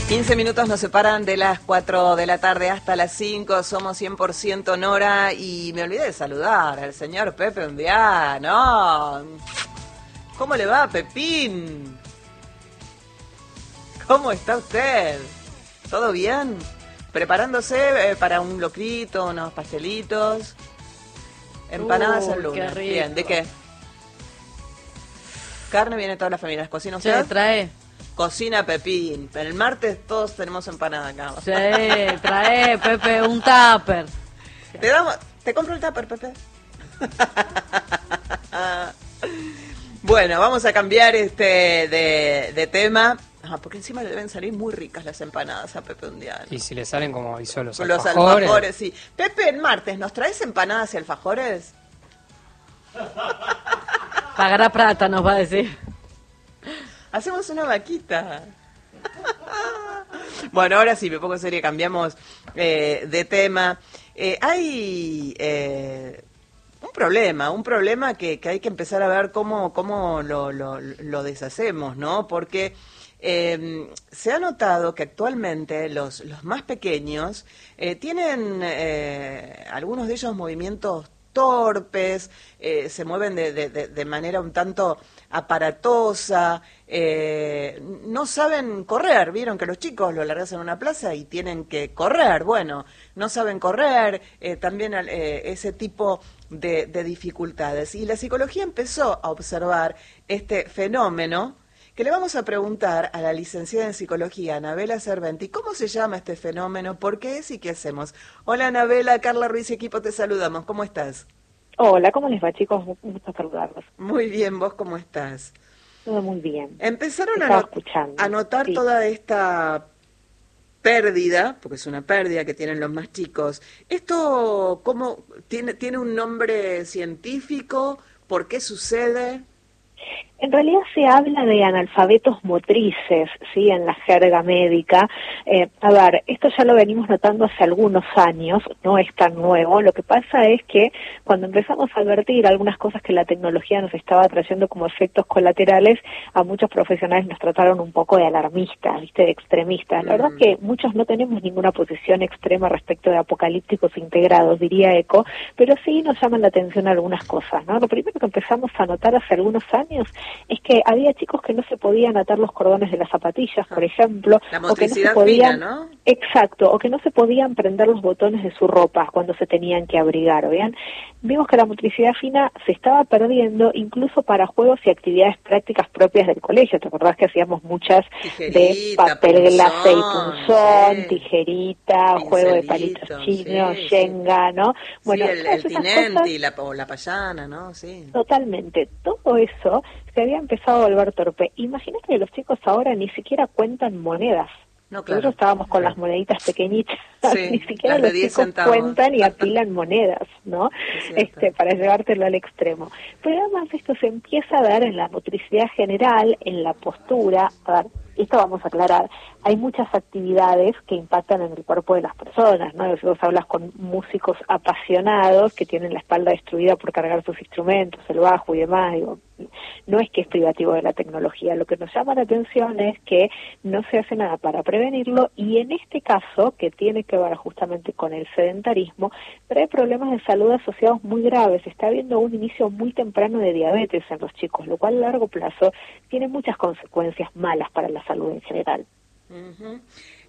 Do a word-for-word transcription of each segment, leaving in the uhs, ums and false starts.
quince minutos nos separan de las cuatro de la tarde hasta las cinco, somos cien por ciento Nora y me olvidé de saludar al señor Pepe Undiá, ¿no? ¿Cómo le va, Pepín? ¿Cómo está usted? ¿Todo bien? ¿Preparándose eh, para un locrito, unos pastelitos? Empanadas uh, al lunes. Qué rico. Bien, ¿de qué? Carne viene toda la familia. ¿Cocina usted? Che, trae. Cocina Pepín. El martes todos tenemos empanada acá. Sí, trae, Pepe, un tupper. Te damos, te compro el tupper, Pepe. Bueno, vamos a cambiar este de, de tema. Ah, porque encima le deben salir muy ricas las empanadas a Pepe un día, ¿no? Y si le salen como avisó los Los alfajores. alfajores, sí. Pepe, el martes, ¿nos traes empanadas y alfajores? Pagará plata, nos va a decir. Hacemos una vaquita. Bueno, ahora sí, me pongo seria, cambiamos eh, de tema. Eh, hay eh, un problema, un problema que, que hay que empezar a ver cómo, cómo lo, lo, lo deshacemos, ¿no? Porque eh, se ha notado que actualmente los, los más pequeños eh, tienen eh, algunos de ellos movimientos torpes, eh, se mueven de, de, de, de manera un tanto aparatosa, eh, no saben correr. Vieron que los chicos lo largas en una plaza y tienen que correr, bueno, no saben correr, eh, también eh, ese tipo de, de dificultades. Y la psicología empezó a observar este fenómeno que le vamos a preguntar a la licenciada en psicología, Anabela Cerventi, ¿cómo se llama este fenómeno? ¿Por qué es y qué hacemos? Hola Anabela, Carla Ruiz y equipo, te saludamos. ¿Cómo estás? Hola, ¿cómo les va, chicos? Un gusto saludarlos. Muy bien, ¿vos cómo estás? Todo muy bien. Empezaron a, Estaba not- escuchando. a notar Sí. toda esta pérdida, porque es una pérdida que tienen los más chicos. ¿Esto cómo tiene, tiene un nombre científico? ¿Por qué sucede? En realidad se habla de analfabetos motrices, ¿sí?, en la jerga médica. Eh, a ver, esto ya lo venimos notando hace algunos años, no es tan nuevo. Lo que pasa es que cuando empezamos a advertir algunas cosas que la tecnología nos estaba trayendo como efectos colaterales, a muchos profesionales nos trataron un poco de alarmistas, ¿viste?, de extremistas. La verdad es que muchos no tenemos ninguna posición extrema respecto de apocalípticos integrados, diría Eco, pero sí nos llaman la atención algunas cosas, ¿no? Lo primero que empezamos a notar hace algunos años es que había chicos que no se podían atar los cordones de las zapatillas, por ejemplo, La o que no se motricidad podían, fina, ¿no? exacto, o que no se podían prender los botones de su ropa cuando se tenían que abrigar, ¿vean? Vimos que la motricidad fina se estaba perdiendo incluso para juegos y actividades prácticas propias del colegio. ¿Te acordás que hacíamos muchas Tijerita, de papel glase y punzón, sí. tijerita, juego de Pincelito, palitos chinos, sí, Shenga, ¿no? Bueno, sí, el, todas el esas tinenti cosas- y la, o la payana, ¿no? Sí. Totalmente. Todo eso se había empezado a volver torpe. Imagínate que los chicos ahora ni siquiera cuentan monedas. No, claro. Nosotros estábamos con Claro. las moneditas pequeñitas, Sí, ni siquiera las de los diez chicos centavos. cuentan y apilan monedas, ¿no? Es cierto. Este, para llevártelo al extremo. Pero además esto se empieza a dar en la motricidad general, en la postura. A ver, esto vamos a aclarar. Hay muchas actividades que impactan en el cuerpo de las personas, ¿no? Si vos hablas con músicos apasionados que tienen la espalda destruida por cargar sus instrumentos, el bajo y demás, digo, no es que es privativo de la tecnología. Lo que nos llama la atención es que no se hace nada para prevenirlo, y en este caso, que tiene que ver justamente con el sedentarismo, trae problemas de salud asociados muy graves. Está habiendo un inicio muy temprano de diabetes en los chicos, lo cual a largo plazo tiene muchas consecuencias malas para la salud en general. Uh-huh.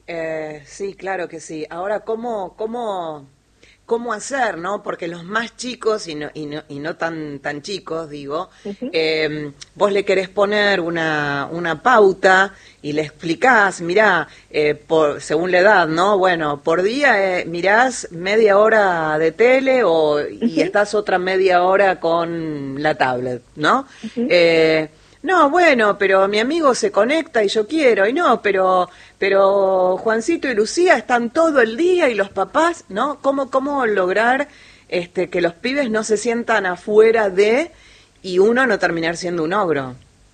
eh, sí, claro que sí. Ahora, ¿cómo, cómo, cómo hacer, no? Porque los más chicos y no, y no, y no tan, tan chicos, digo, Uh-huh. eh, vos le querés poner una, una pauta y le explicás, mirá, eh, por, según la edad, ¿no? Bueno, por día eh, mirás media hora de tele o, y Uh-huh. estás otra media hora con la tablet, ¿no? Uh-huh. Eh, No, bueno, pero mi amigo se conecta y yo quiero, y no, pero pero Juancito y Lucía están todo el día y los papás, ¿no? ¿Cómo, cómo lograr este, que los pibes no se sientan afuera de y uno no terminar siendo un ogro?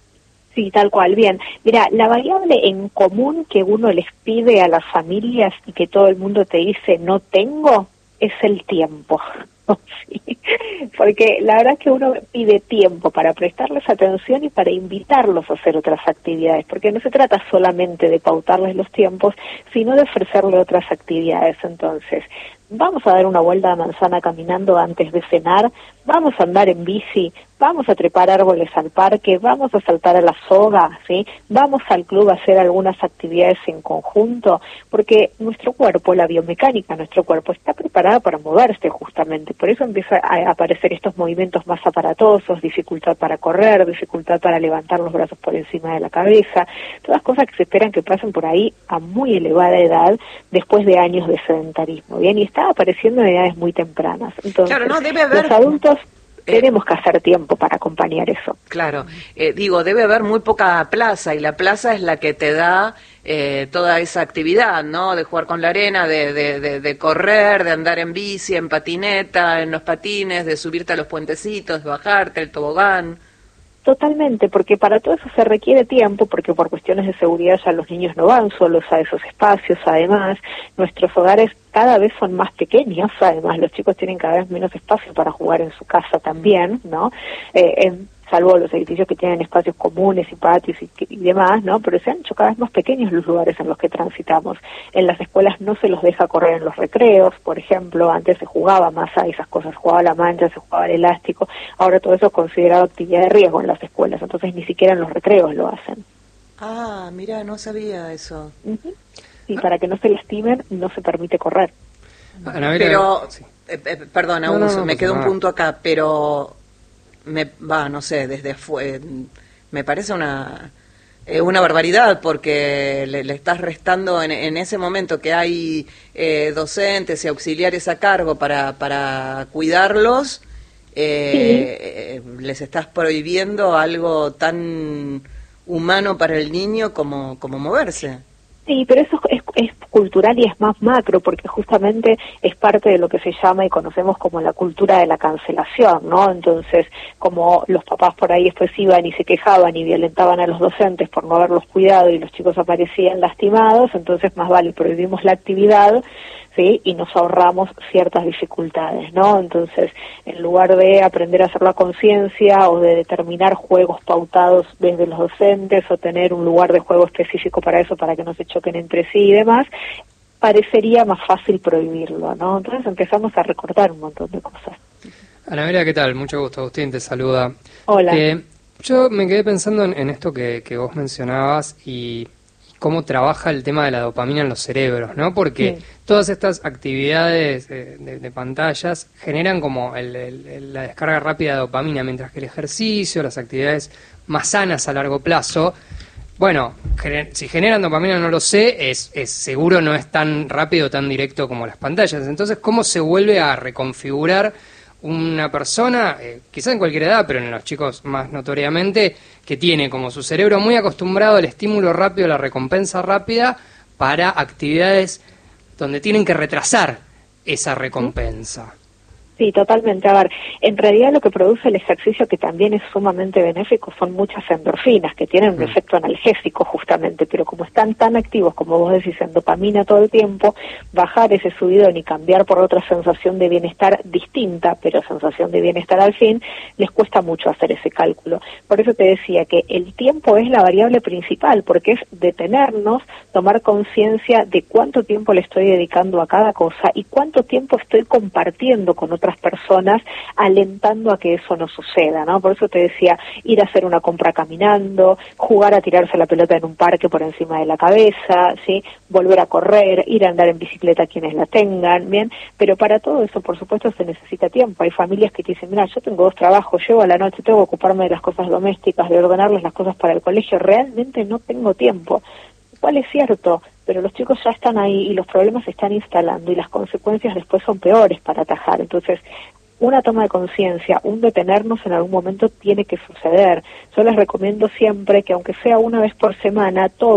Sí, tal cual. Bien, mira, la variable en común que uno les pide a las familias y que todo el mundo te dice no tengo es el tiempo. ¿sí? Porque la verdad es que uno pide tiempo para prestarles atención y para invitarlos a hacer otras actividades, porque no se trata solamente de pautarles los tiempos, sino de ofrecerle otras actividades. Entonces, vamos a dar una vuelta a manzana caminando antes de cenar, vamos a andar en bici, vamos a trepar árboles al parque, vamos a saltar a la soga, ¿sí? Vamos al club a hacer algunas actividades en conjunto, porque nuestro cuerpo, la biomecánica, nuestro cuerpo está preparada para moverse justamente, por eso empieza a aparecer estos movimientos más aparatosos, dificultad para correr, dificultad para levantar los brazos por encima de la cabeza, todas cosas que se esperan que pasen por ahí a muy elevada edad después de años de sedentarismo, ¿bien? Y está apareciendo en edades muy tempranas. Entonces, claro, no, debe haber... los adultos tenemos que hacer tiempo para acompañar eso. Claro, eh, digo, debe haber muy poca plaza y la plaza es la que te da eh, toda esa actividad, ¿no? De jugar con la arena, de, de, de, de correr, de andar en bici, en patineta, en los patines, de subirte a los puentecitos, de bajarte, el tobogán. Totalmente, porque para todo eso se requiere tiempo, porque por cuestiones de seguridad ya los niños no van solos a esos espacios. Además, nuestros hogares cada vez son más pequeños, además los chicos tienen cada vez menos espacio para jugar en su casa también, ¿no? Eh, en, salvo los edificios que tienen espacios comunes y patios y, y demás, ¿no? Pero se han hecho cada vez más pequeños los lugares en los que transitamos. En las escuelas no se los deja correr en los recreos, por ejemplo, antes se jugaba más a esas cosas, jugaba a la mancha, se jugaba al elástico, ahora todo eso es considerado actividad de riesgo en las escuelas, entonces ni siquiera en los recreos lo hacen. Ah, mira, no sabía eso. Uh-huh. Y para que no se lastimen, no se permite correr. Ana, pero, sí. eh, eh, perdona, no, no, no, me no, queda un punto acá, pero me va, no sé, desde fue, me parece una eh, una barbaridad porque le, le estás restando en, en ese momento que hay eh, docentes y auxiliares a cargo para para cuidarlos, eh, sí. eh, les estás prohibiendo algo tan humano para el niño como como moverse. Sí, pero eso es, es cultural y es más macro, porque justamente es parte de lo que se llama y conocemos como la cultura de la cancelación, ¿no? Entonces, como los papás por ahí después iban y se quejaban y violentaban a los docentes por no haberlos cuidado y los chicos aparecían lastimados, entonces más vale prohibimos la actividad, ¿sí? Y nos ahorramos ciertas dificultades, ¿no? Entonces, en lugar de aprender a hacer la conciencia o de determinar juegos pautados desde los docentes o tener un lugar de juego específico para eso, para que no se choquen entre sí y demás, parecería más fácil prohibirlo, ¿no? Entonces empezamos a recortar un montón de cosas. Ana María, ¿qué tal? Mucho gusto, Agustín te saluda. Hola. Eh, yo me quedé pensando en, en esto que, que vos mencionabas y cómo trabaja el tema de la dopamina en los cerebros, ¿no? Porque sí. todas estas actividades de, de, de pantallas generan como el, el, la descarga rápida de dopamina, mientras que el ejercicio, las actividades más sanas a largo plazo, bueno, gener, si generan dopamina no lo sé, es, es seguro no es tan rápido, tan directo como las pantallas. Entonces, ¿cómo se vuelve a reconfigurar una persona, eh, quizá en cualquier edad, pero en los chicos más notoriamente, que tiene como su cerebro muy acostumbrado al estímulo rápido, la recompensa rápida, para actividades donde tienen que retrasar esa recompensa? Sí, totalmente. A ver, en realidad lo que produce el ejercicio, que también es sumamente benéfico, son muchas endorfinas, que tienen un efecto analgésico justamente, pero como están tan activos, como vos decís, en dopamina todo el tiempo, bajar ese subidón y cambiar por otra sensación de bienestar distinta, pero sensación de bienestar al fin, les cuesta mucho hacer ese cálculo. Por eso te decía que el tiempo es la variable principal, porque es detenernos, tomar conciencia de cuánto tiempo le estoy dedicando a cada cosa y cuánto tiempo estoy compartiendo con otras personas, alentando a que eso no suceda, ¿no? Por eso te decía, ir a hacer una compra caminando, jugar a tirarse la pelota en un parque por encima de la cabeza, ¿sí? Volver a correr, ir a andar en bicicleta quienes la tengan, ¿bien? Pero para todo eso, por supuesto, se necesita tiempo. Hay familias que te dicen, mira, yo tengo dos trabajos, llego a la noche, tengo que ocuparme de las cosas domésticas, de ordenarles las cosas para el colegio, realmente no tengo tiempo. ¿Cuál es cierto? Pero los chicos ya están ahí y los problemas se están instalando y las consecuencias después son peores para atajar. Entonces, una toma de conciencia, un detenernos en algún momento tiene que suceder. Yo les recomiendo siempre que aunque sea una vez por semana, todos,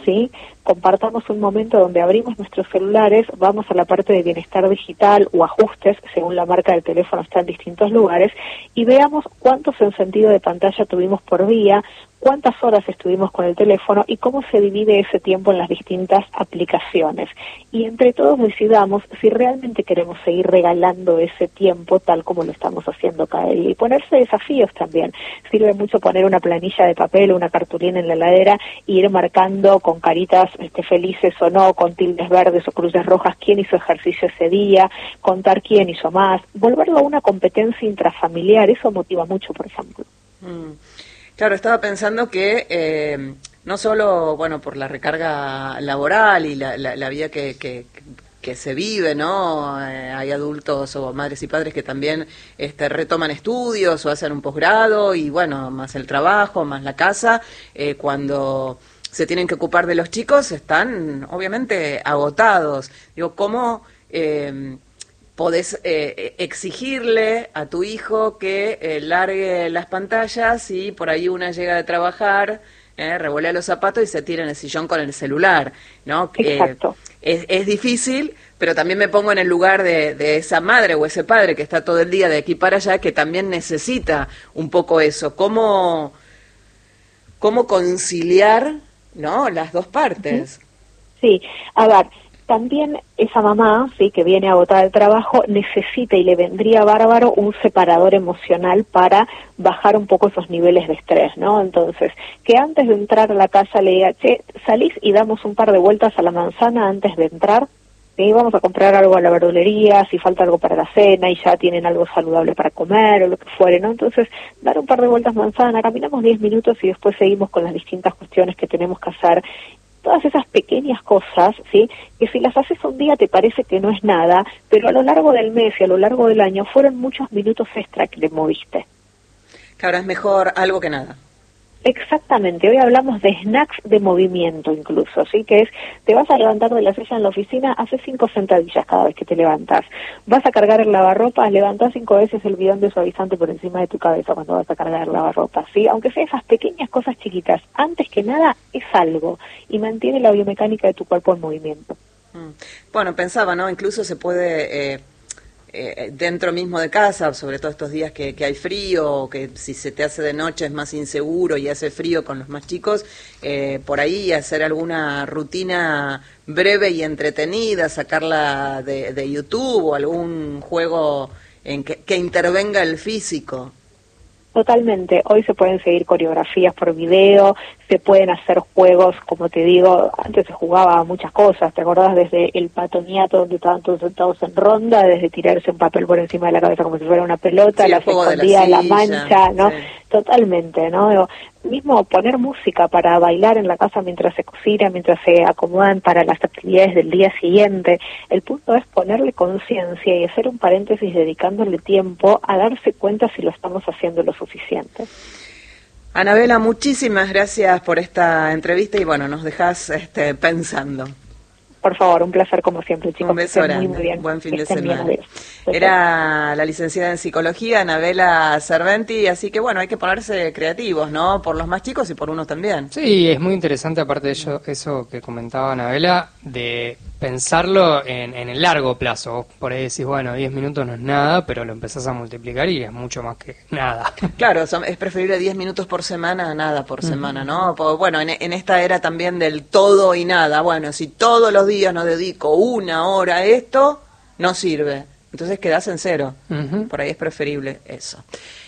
¿sí? Compartamos un momento donde abrimos nuestros celulares, vamos a la parte de bienestar digital o ajustes, según la marca del teléfono está en distintos lugares, y veamos cuántos encendidos de pantalla tuvimos por día, cuántas horas estuvimos con el teléfono y cómo se divide ese tiempo en las distintas aplicaciones. Y entre todos decidamos si realmente queremos seguir regalando ese tiempo tal como lo estamos haciendo cada día. Y ponerse desafíos también. Sirve mucho poner una planilla de papel o una cartulina en la heladera e ir marcando con caritas este, felices o no, con tildes verdes o cruces rojas, quién hizo ejercicio ese día, contar quién hizo más, volverlo a una competencia intrafamiliar. Eso motiva mucho, por ejemplo. Mm. Claro, estaba pensando que eh, no solo, bueno, por la recarga laboral y la, la, la vida que, que, que se vive, ¿no? Eh, hay adultos o madres y padres que también este, retoman estudios o hacen un posgrado y, bueno, más el trabajo, más la casa, eh, cuando se tienen que ocupar de los chicos están obviamente agotados. Digo, ¿cómo... Eh, podés eh, exigirle a tu hijo que eh, largue las pantallas y por ahí una llega de trabajar, eh, revolea los zapatos y se tira en el sillón con el celular, ¿no? Exacto. Eh, es, es difícil, pero también me pongo en el lugar de, de esa madre o ese padre que está todo el día de aquí para allá, que también necesita un poco eso. ¿Cómo, cómo conciliar, ¿no?, las dos partes? Sí, a ver... También esa mamá, sí, que viene agotada del trabajo, necesita y le vendría bárbaro un separador emocional para bajar un poco esos niveles de estrés, ¿no? Entonces, que antes de entrar a la casa le diga, che, salís y damos un par de vueltas a la manzana antes de entrar, ¿sí? Vamos a comprar algo a la verdulería, si falta algo para la cena y ya tienen algo saludable para comer o lo que fuere, ¿no? Entonces, dar un par de vueltas manzana, caminamos diez minutos y después seguimos con las distintas cuestiones que tenemos que hacer. Todas esas pequeñas cosas, ¿sí?, que si las haces un día te parece que no es nada, pero a lo largo del mes y a lo largo del año fueron muchos minutos extra que le moviste. Claro, es mejor algo que nada. Exactamente, hoy hablamos de snacks de movimiento incluso, ¿sí? Que es, te vas a levantar de la silla en la oficina, haces cinco sentadillas cada vez que te levantas. Vas a cargar el lavarropas, levantás cinco veces el bidón de suavizante por encima de tu cabeza cuando vas a cargar el lavarropas, ¿sí? Aunque sea esas pequeñas cosas chiquitas, antes que nada es algo y mantiene la biomecánica de tu cuerpo en movimiento. Bueno, pensaba, ¿no? Incluso se puede... Eh... Eh, dentro mismo de casa, sobre todo estos días que, que hay frío, que si se te hace de noche es más inseguro y hace frío con los más chicos, eh, por ahí hacer alguna rutina breve y entretenida, sacarla de, de YouTube o algún juego en que, que intervenga el físico. Totalmente, hoy se pueden seguir coreografías por video, se pueden hacer juegos, como te digo, antes se jugaba a muchas cosas, ¿te acordás? Desde el patoniato donde estaban todos sentados en ronda, desde tirarse un papel por encima de la cabeza como si fuera una pelota, sí, la escondida, la, la mancha, ¿no? Sí. Totalmente, ¿no? Digo, mismo poner música para bailar en la casa mientras se cocina, mientras se acomodan para las actividades del día siguiente. El punto es ponerle conciencia y hacer un paréntesis dedicándole tiempo a darse cuenta si lo estamos haciendo lo suficiente. Anabela, muchísimas gracias por esta entrevista y bueno, nos dejas este, pensando. Por favor, un placer como siempre, chicos. Un beso grande. Muy, muy bien. Buen fin que de estén semana. Bien, Era la licenciada en psicología, Anabela Serventi, así que bueno, hay que ponerse creativos, ¿no? Por los más chicos y por uno también. Sí, es muy interesante, aparte de ello, eso que comentaba Anabela, de pensarlo en, en el largo plazo. Vos por ahí decís, bueno, diez minutos no es nada, pero lo empezás a multiplicar y es mucho más que nada. Claro, son, es preferible diez minutos por semana a nada por semana, ¿no? Pues, bueno, en, en esta era también del todo y nada. Bueno, si todos los días no dedico una hora a esto, no sirve. Entonces quedás en cero. Uh-huh. Por ahí es preferible eso.